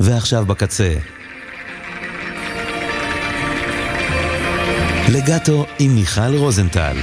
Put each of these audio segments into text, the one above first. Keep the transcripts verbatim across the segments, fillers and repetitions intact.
ועכשיו בקצה. לגאטו עם מיכל רוזנטל.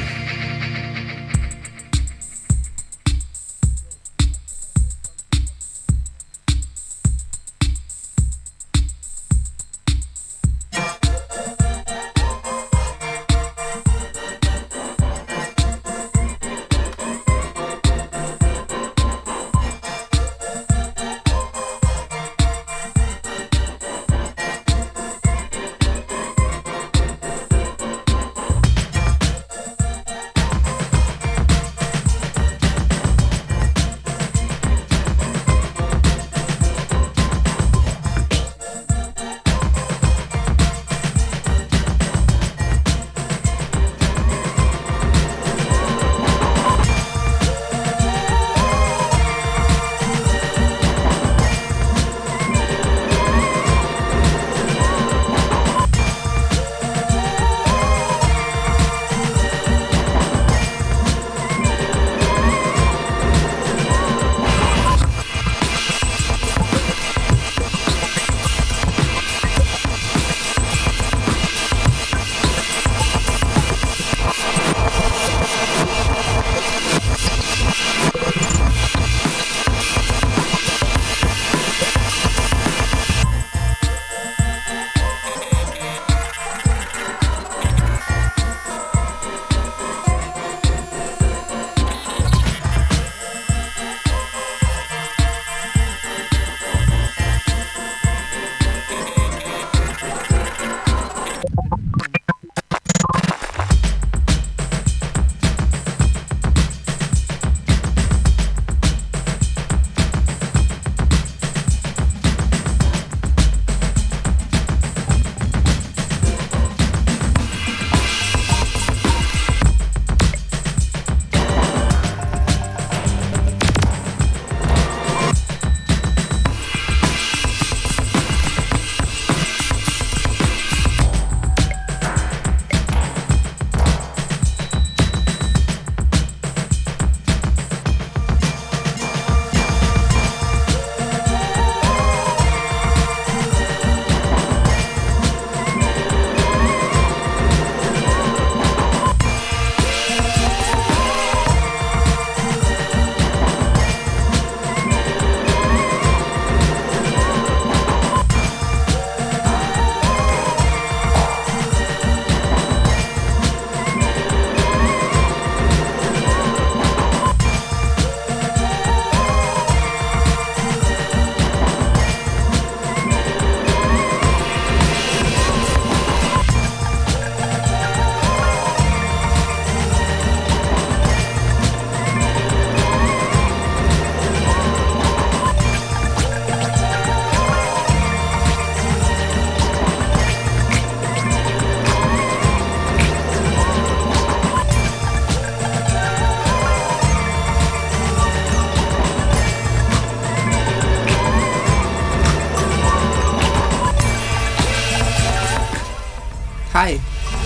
היי.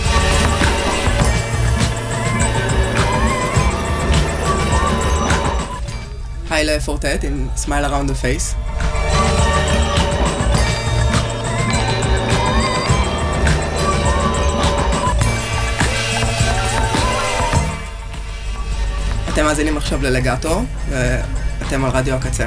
היי לפורטט עם Smile Around the Face. אתם מאזינים עכשיו ללגאטו, ואתם על רדיו הקצה.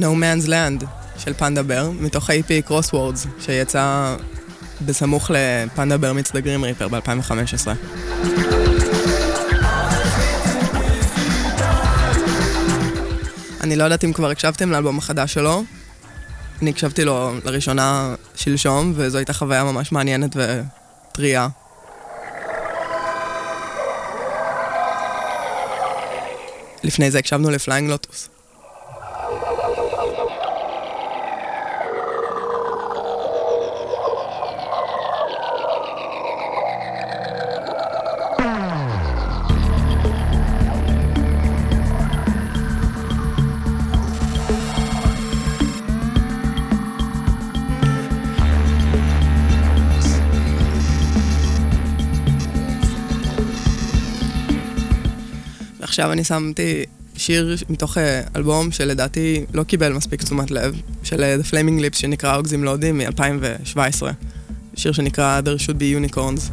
No Man's Land של פנדה בר, מתוך ה-אי פי Crosswords, שיצא בסמוך לפנדה בר מיץ דה גרים ריפר ב-אלפיים וחמש עשרה. אני לא יודעת אם כבר הקשבתם לאלבום החדש שלו. אני הקשבתי לו לראשונה שלשום, וזו הייתה חוויה ממש מעניינת וטריה. לפני זה הקשבנו לפליינג לוטוס. עכשיו אני שמתי שיר מתוך אלבום שלדעתי לא קיבל מספיק תשומת לב, של The Flaming Lips שנקרא אוגזים לודים מ-אלפיים שבע עשרה. שיר שנקרא There Should Be Unicorns.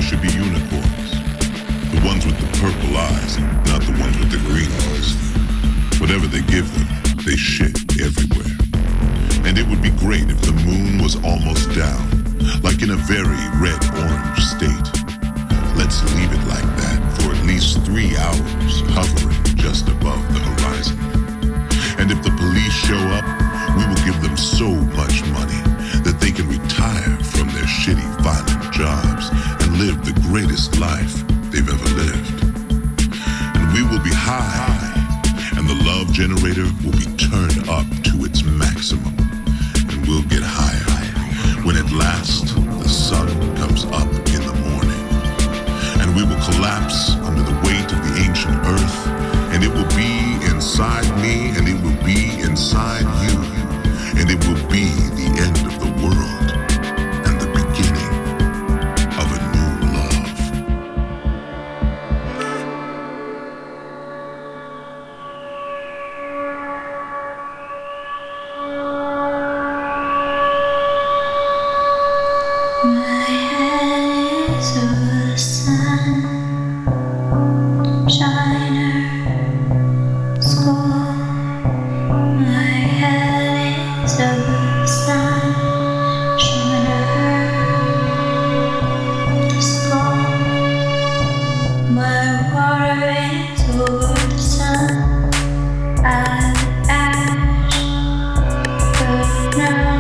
should be unicorns. The ones with the purple eyes, not the ones with the green ones. Whatever they give them, they shit everywhere. And it would be great if the moon was almost down, like in a very red-orange state. Let's leave it like that for at least three hours, hovering just above the horizon. And if the police show up, we will give them so much money that they can retire from their shitty violent jobs and live the greatest life they've ever lived. And we will be high, and the love generator will be turned up to its maximum. And we'll get higher when at last the sun comes up in the morning. And we will collapse under the weight of the ancient earth, and it will be inside me, and it will be inside you, and it will be the end of the world and the beginning of a new love. My head is over the sun, shiner, school. My head is over the sun, shiner, school. My water is over the sun, and ash, but now.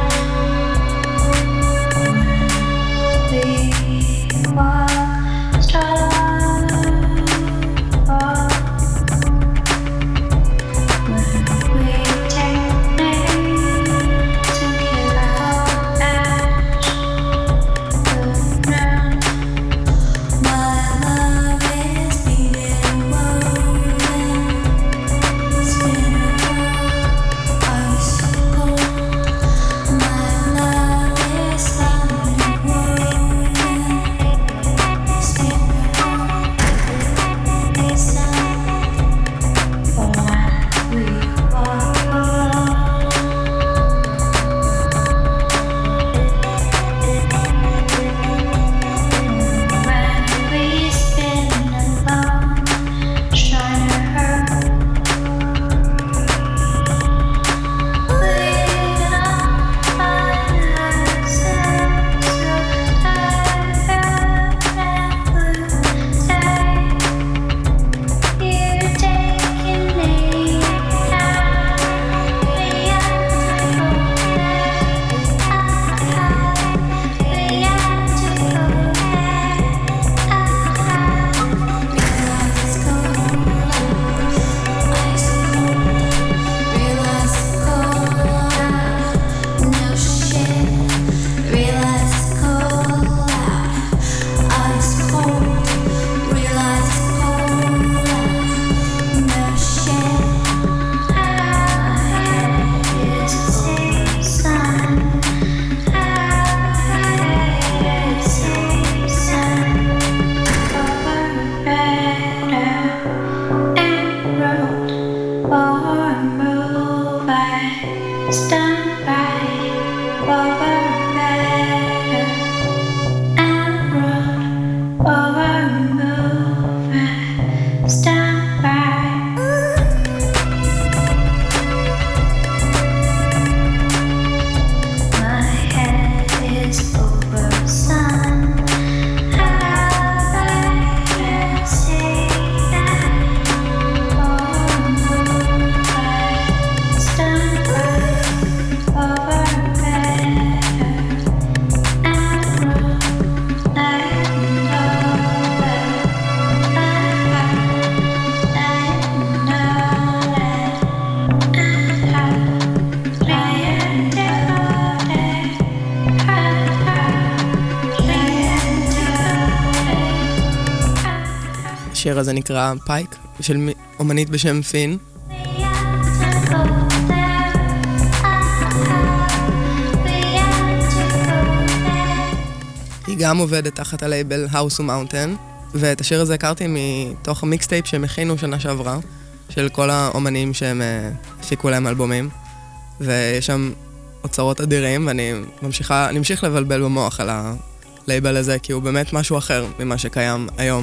השיר הזה נקרא פייק, של אומנית בשם פין. היא גם עובדת תחת הלייבל House Mountain, ואת השיר הזה הכרתי מתוך המיקסטייפ שהם הכינו שנה שעברה, של כל האומנים שהם הפיקו להם אלבומים, ויש שם אוצרות אדירים, ואני ממשיכה, אני ממשיך לבלבל במוח על הלייבל הזה, כי הוא באמת משהו אחר ממה שקיים היום.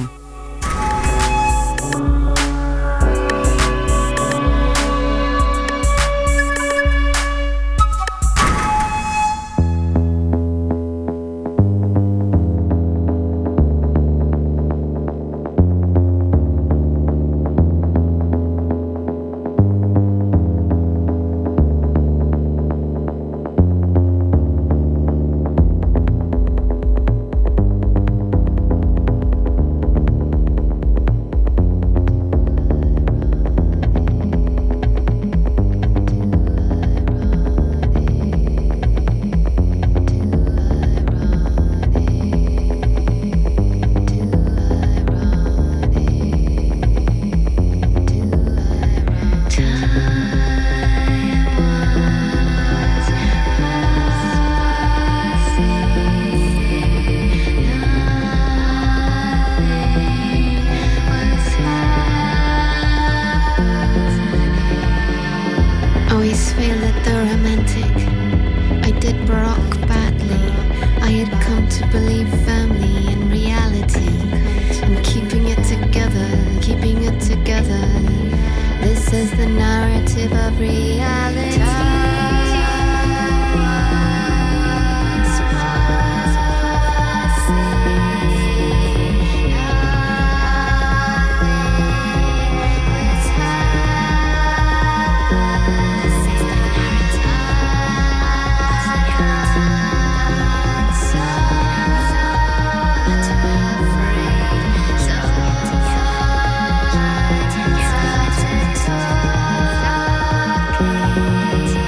Thank you.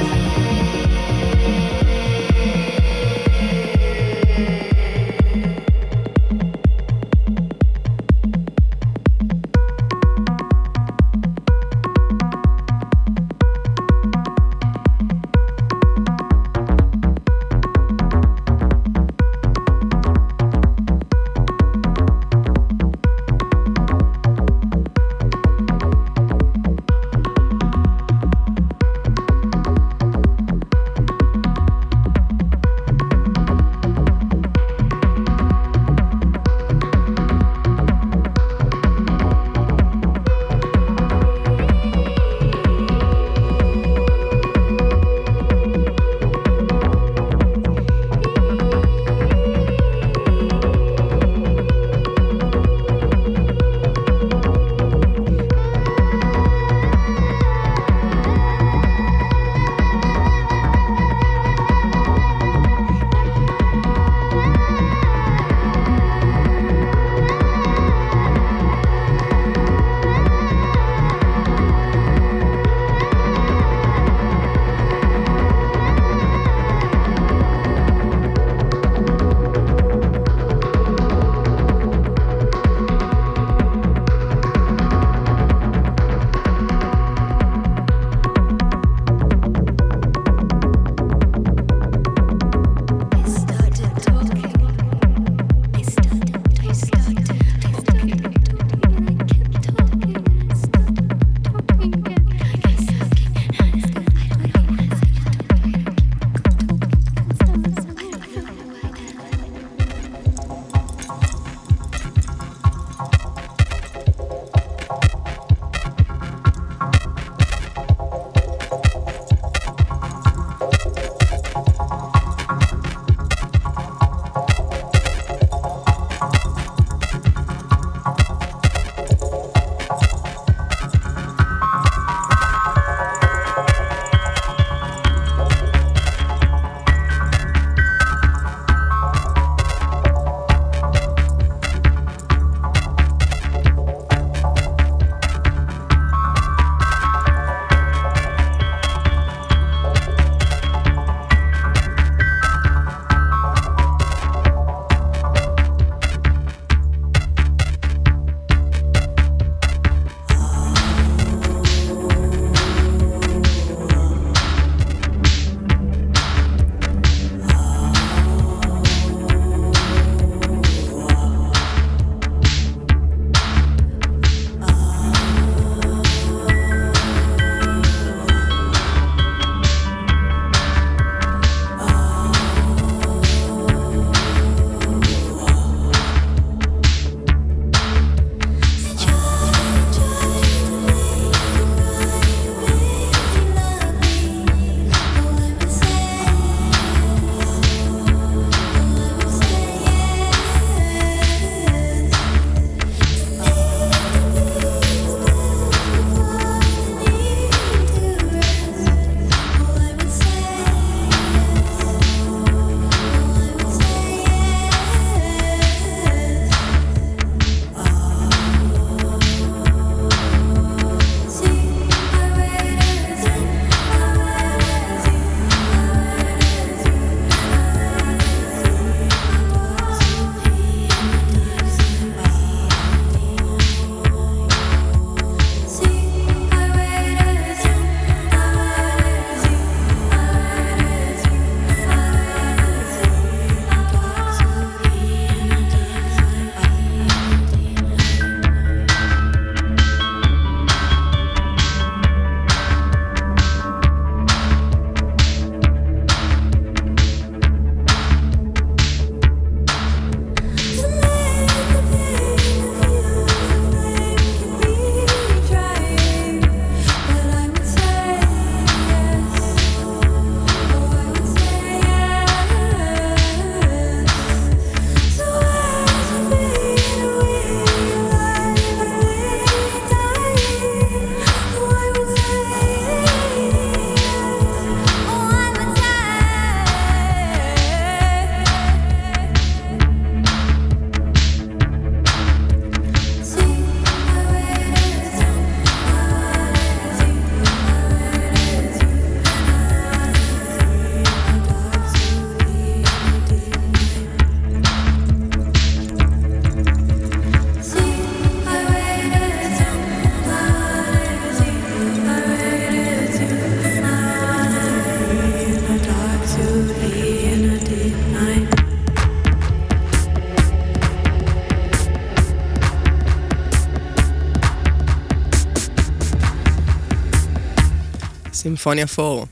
סימפוניה פור.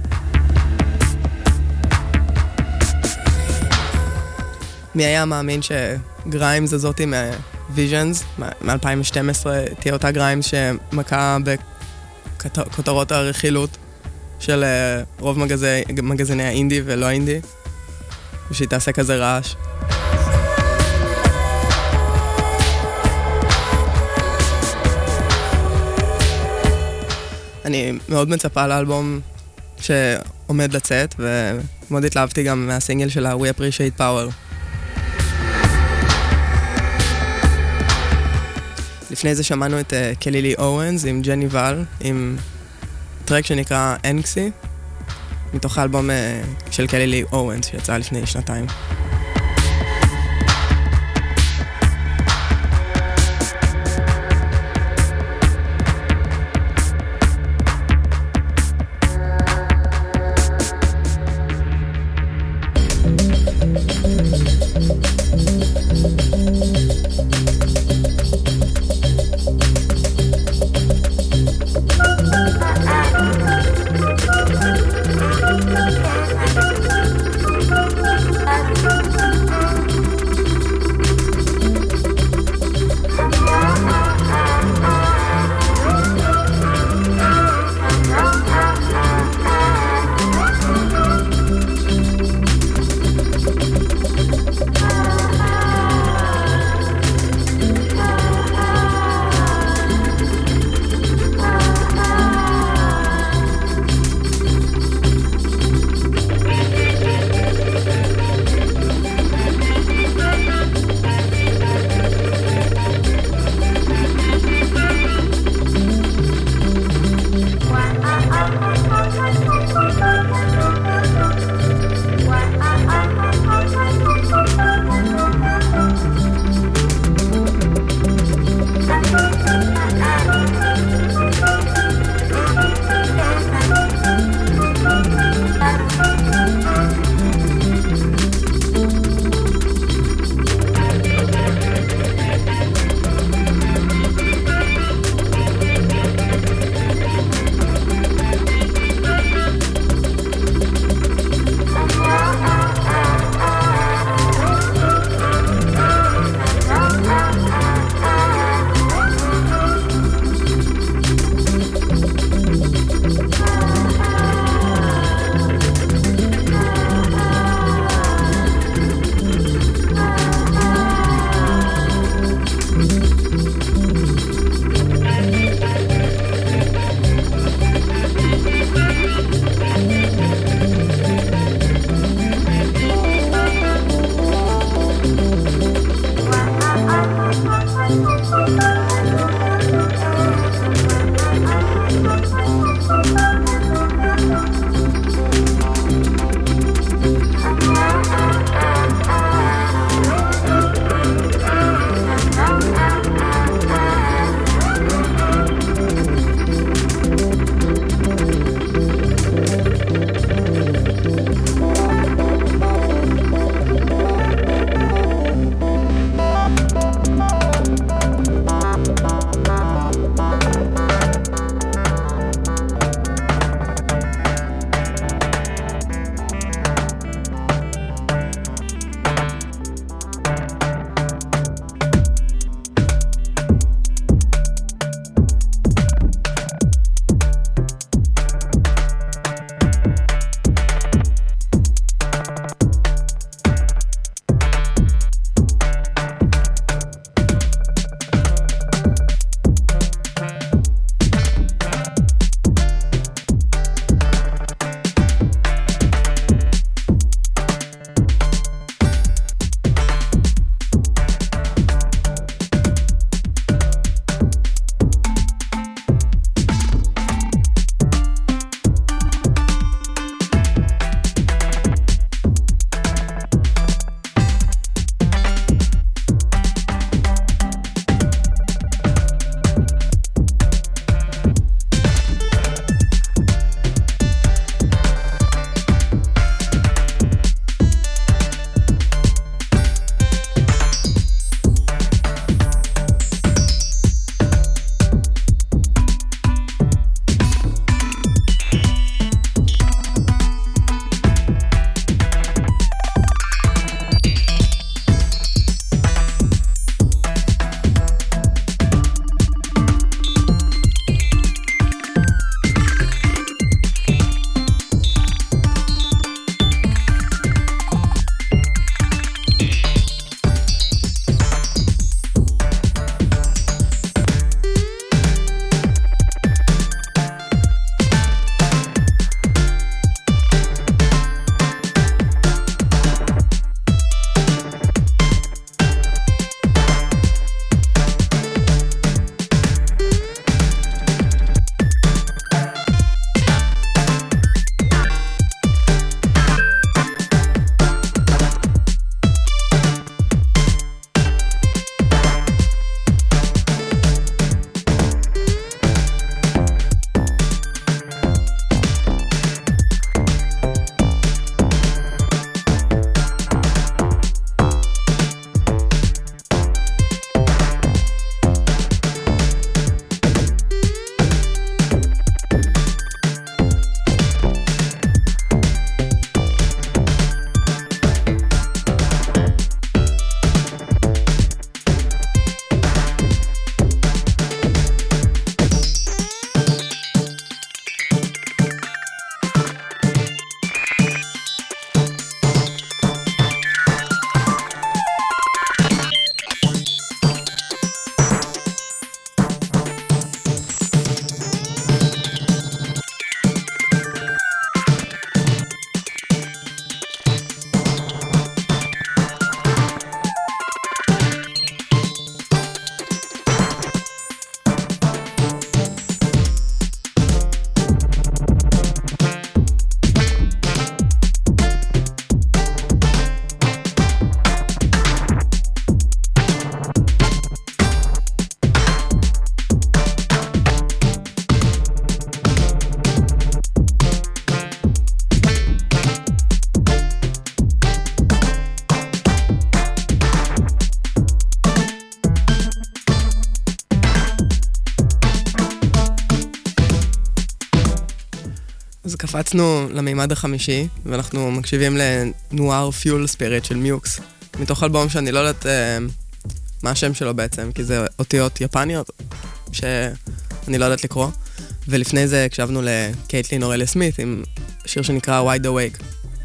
מי היה מאמין שגריימס הזאתי מ-Visions, מ-אלפיים ושתים עשרה, תהיה אותה גריימס שמכה בכותרות הרכילות של רוב מגזי, מגזיני האינדי ולא האינדי, ושהיא תעשה כזה רעש. אני מאוד מצפה לאלבום שעומד לצאת, ומאוד התלהבתי גם מהסינגל שלה, We Appreciate Power. לפני זה שמענו את uh, קלי לי אורנס עם ג'ני ואל, עם טרק שנקרא אנקסי, מתוך האלבום uh, של קלי לי אורנס שיצא לפני שנתיים. Bye. אז קפצנו למימד החמישי, ואנחנו מקשיבים לנואר פיול ספיריט של מיוקס, מתוך אלבום שאני לא יודעת אה, מה השם שלו בעצם, כי זה אותיות יפניות שאני לא יודעת לקרוא. ולפני זה הקשבנו לקייטלין אורליה סמית עם שיר שנקרא Wide Awake.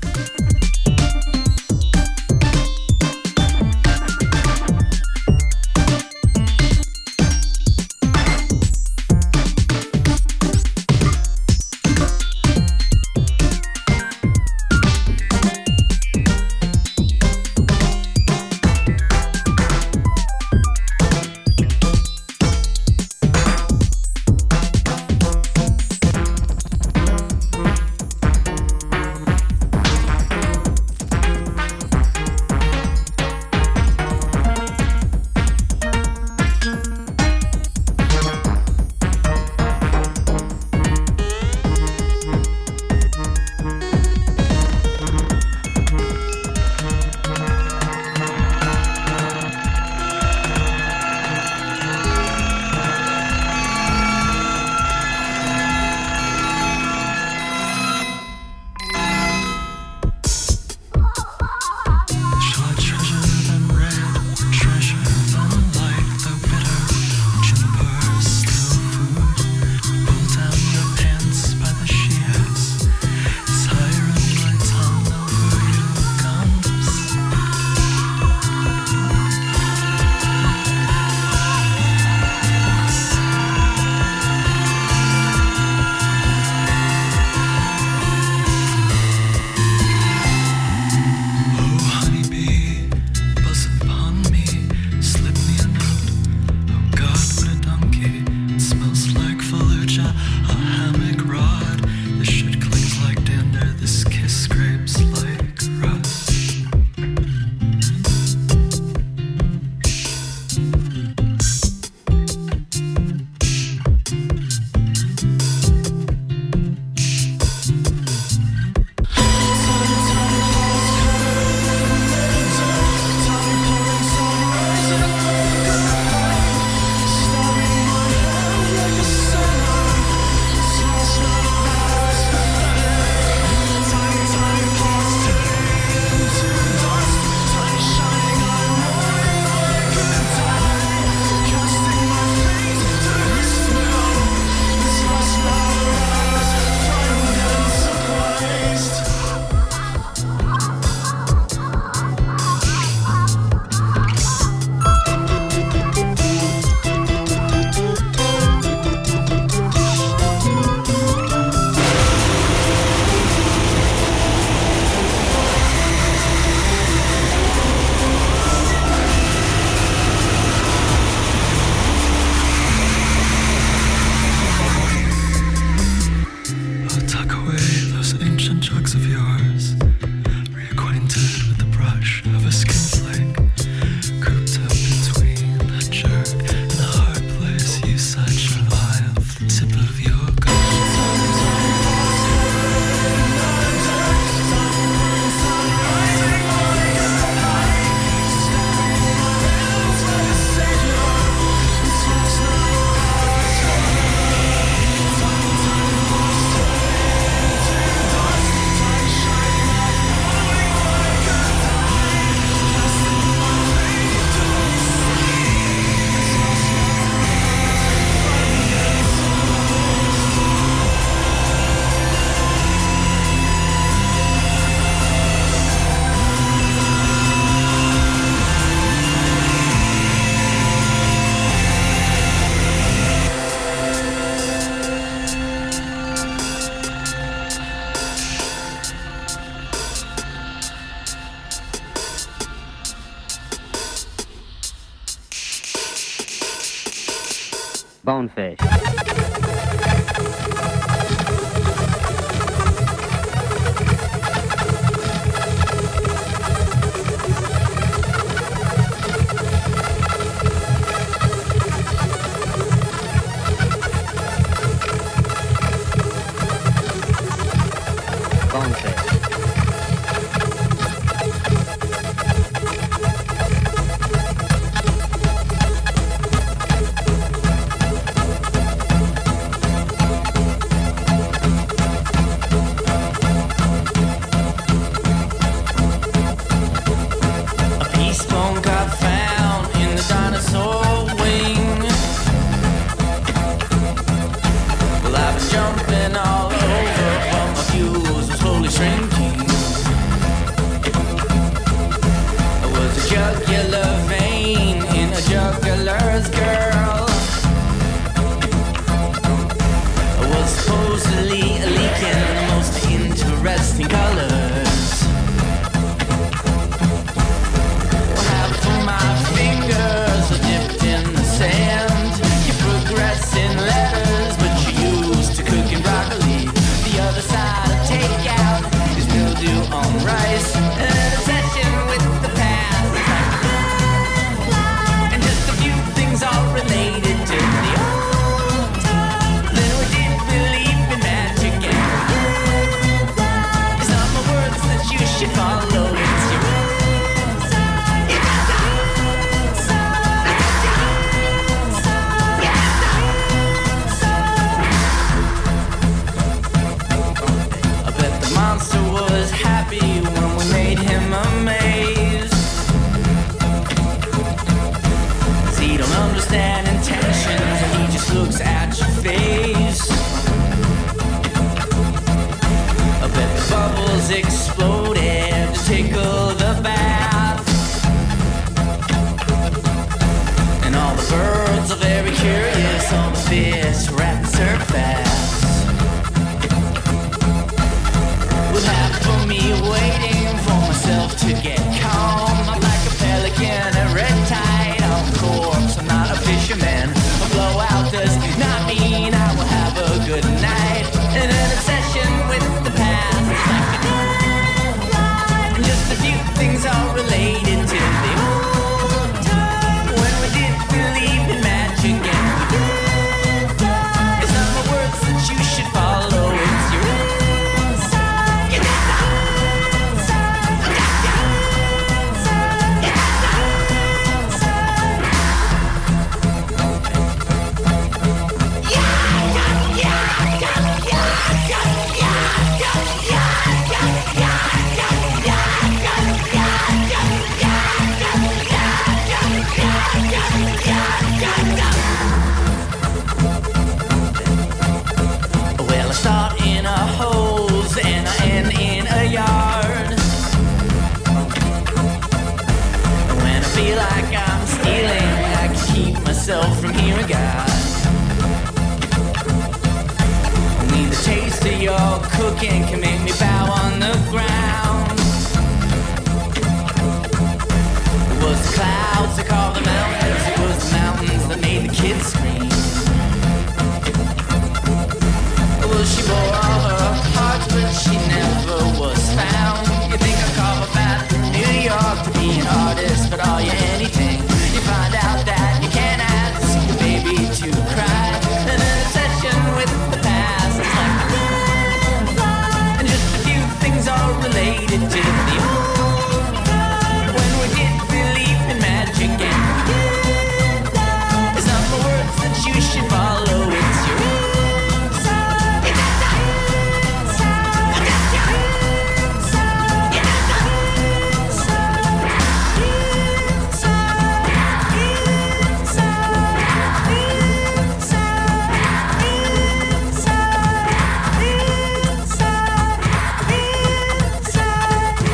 Bonefish. exploded to tickle the bath. And all the birds are very curious, all the fish rapid surf fast. Will have for me waiting for myself to get calm. I'm like a pelican, a red tide on corpse. I'm not a fisherman. A blowout does not mean I will have a good night. And an obsession with the past is like a deadline. Just a few things are related to the old time when we did believe in magic and we did die. It's not the words that you should follow, it's your inside. Get inside. Get inside. Yeah, yeah, yeah, yeah, yeah, yeah, yeah, yeah, yeah, yeah. Well, I start in a hose and I end in a yard. When I feel like I'm stealing, I can keep myself from hearing God. Only the taste of your cooking can make me bow on the ground. It was the clouds that carved the mountains, it was the mountains that made the kids scream. Well, she bore all her hearts, but she never was found. You think I carve a path through New York to be an artist, but are you anything? You find out that you can't ask your baby to cry. And an obsession with the past is like a deadline. And just a few things are related to the old time when we did believe in magic and we did die. It's not the words that you should follow, it's your inside. Get inside. Get inside. Get inside.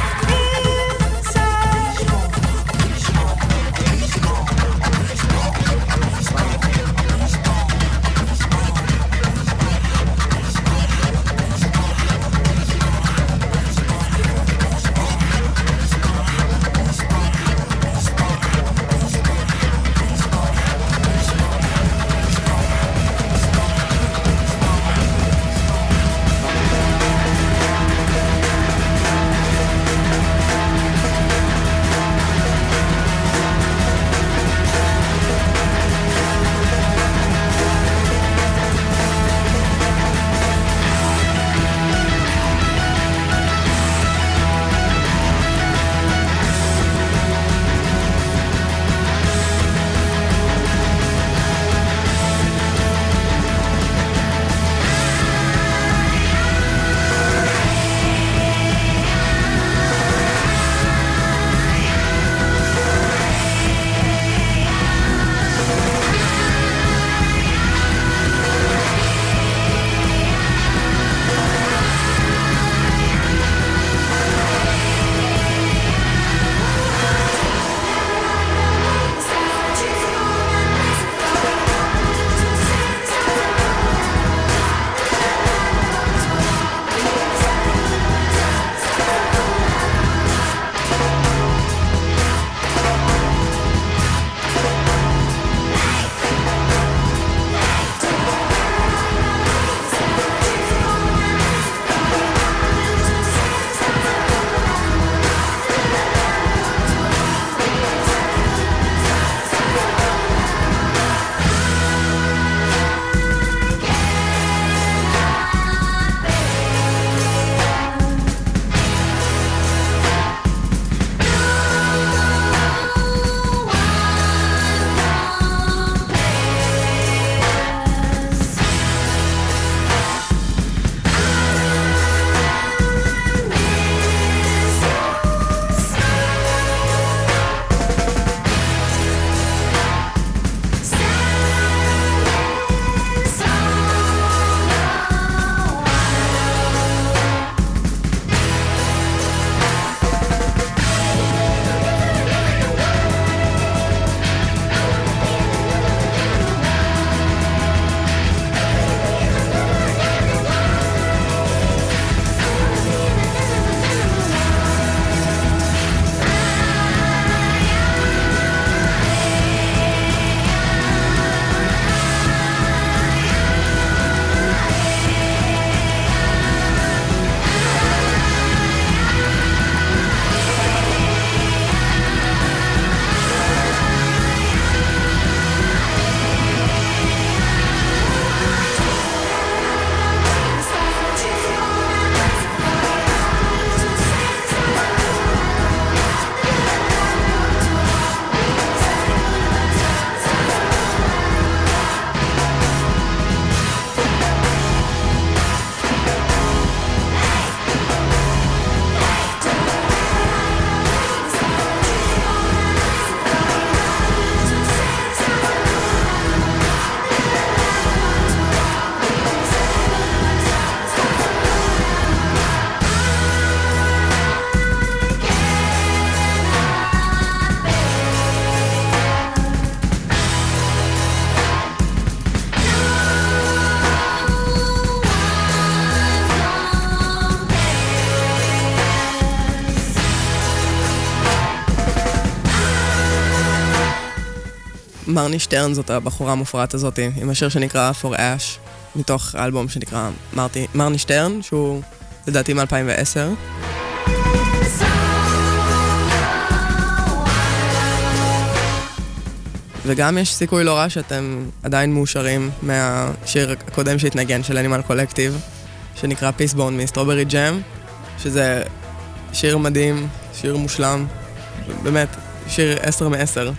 מרני שטרן זאת הבחורה המופרעת הזאת, עם השיר שנקרא For Ash, מתוך האלבום שנקרא מרתי, מרני שטרן, שהוא לדעתי מ-אלפיים ועשר. וגם יש סיכוי לא רע שאתם עדיין מאושרים מהשיר הקודם שהתנגן של אנימל קולקטיב, שנקרא Peace Bone מסטרוברי ג'ם, שזה שיר מדהים, שיר מושלם, באמת, שיר עשר מעשר.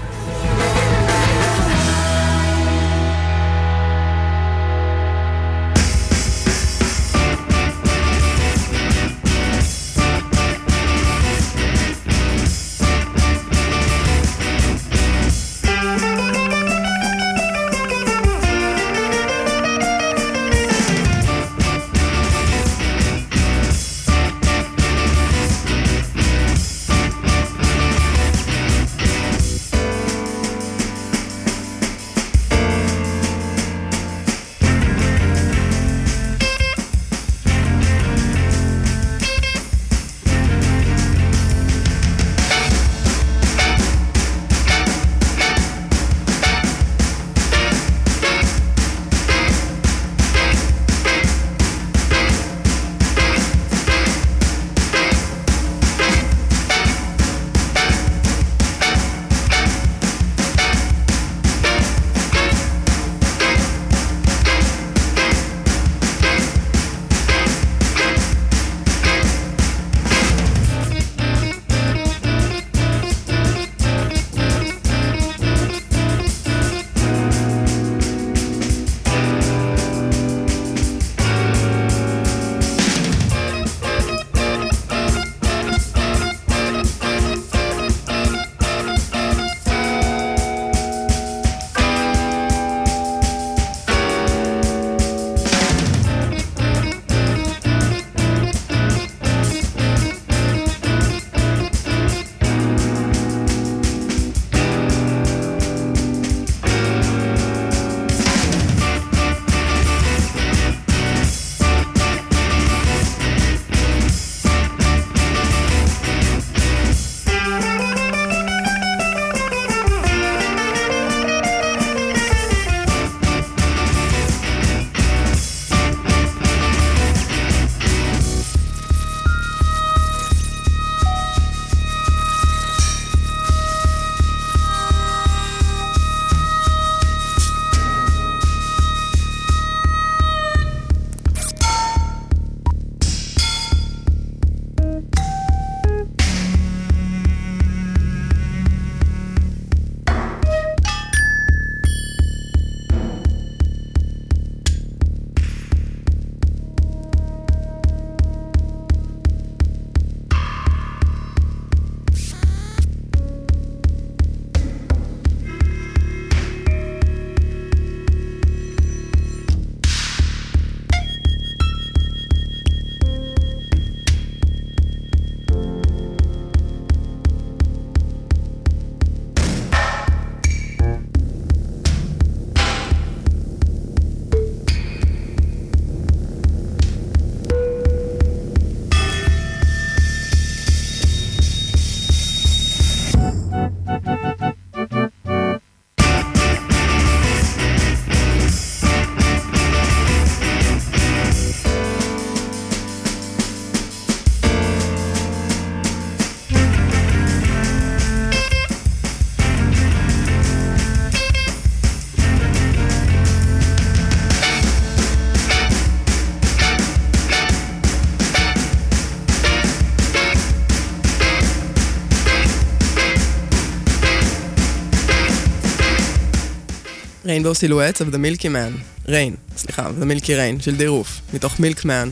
Rainbow Silhouettes of the Milky Man, Rain, סליחה, the Milky Rain, של דירוף, מתוך Milkman.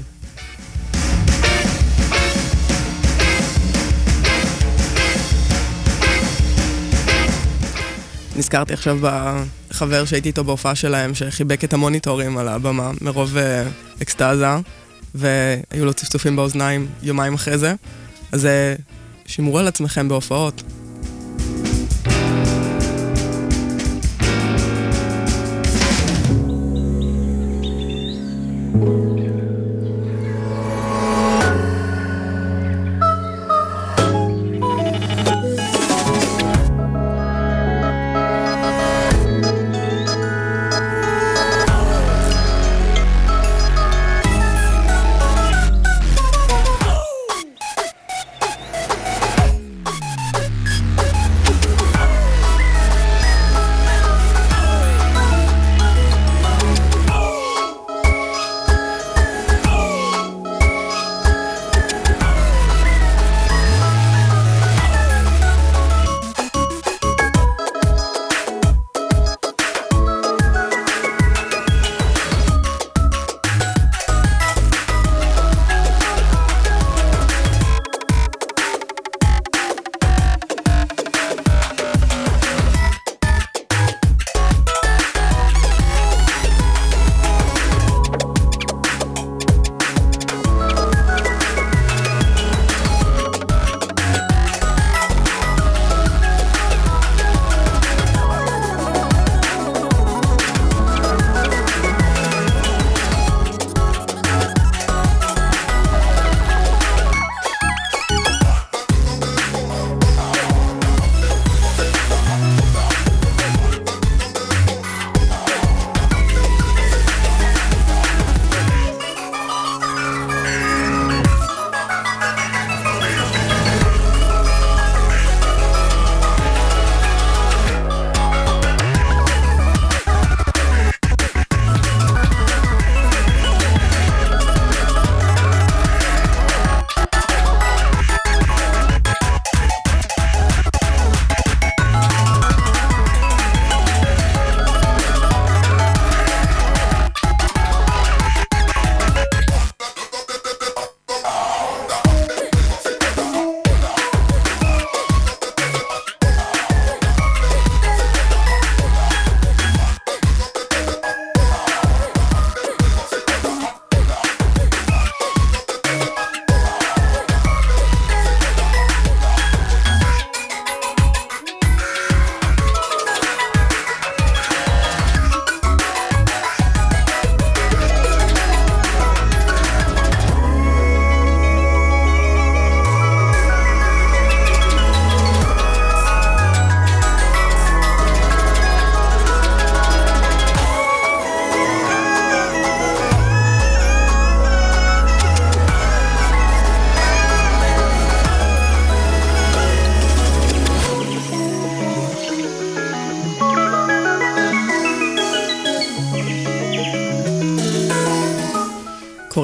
נזכרתי עכשיו בחבר שהייתי איתו בהופעה שלהם, שחיבק את המוניטורים על הבמה מרוב uh, אקסטאזה, והיו לו צפצופים באוזניים יומיים אחרי זה. אז uh, שימרו על עצמכם בהופעות.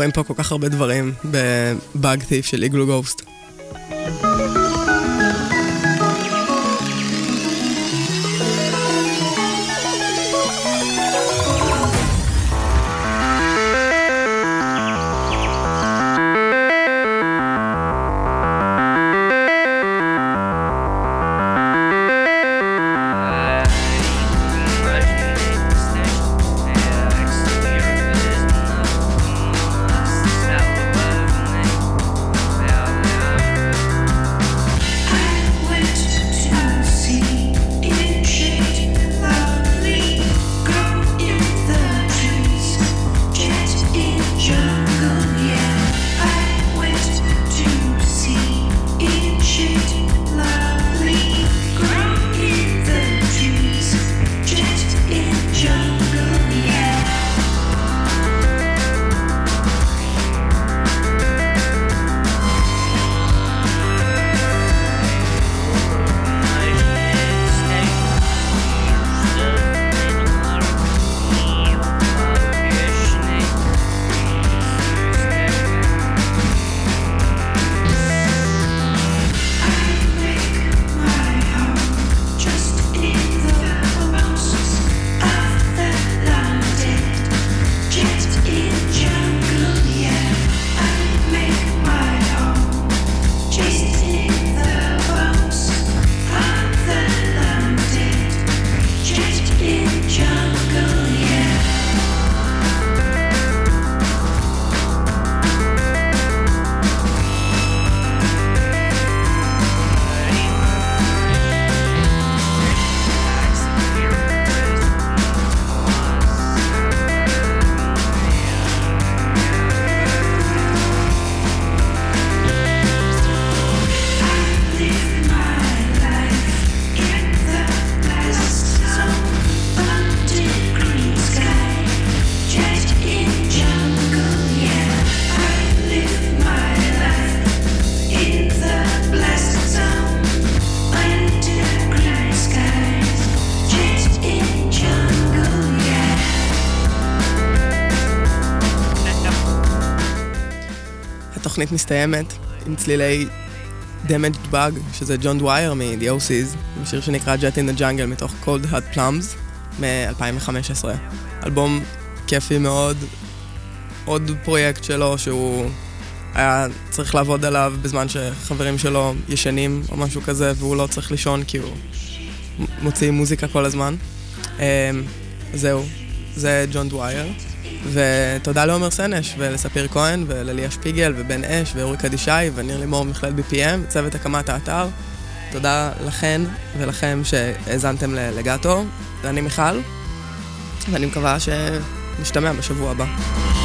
קוראים פה כל כך הרבה דברים בבאג תיף של איגלו גוסט. התוכנית מסתיימת עם צלילי Damaged Bug, שזה ג'ון דווייר מ-The O C's, עם שיר שנקרא Jet in the Jungle מתוך Cold Hot Plums מ-אלפיים וחמש עשרה. אלבום כיפי מאוד, עוד פרויקט שלו שהוא היה צריך לעבוד עליו בזמן שחברים שלו ישנים או משהו כזה, והוא לא צריך לישון כי הוא מוציא מוזיקה כל הזמן. זהו, זה ג'ון דווייר. ותודה לעומר סנש ולספיר כהן ולליה שפיגל ובן אש ואורי קדישי וניר לימור ממכללת בי פי אם, צוות הקמת האתר. תודה לכן ולכם שהאזנתם ללגאטו. ואני מיכל, ואני מקווה שנשתמע בשבוע הבא.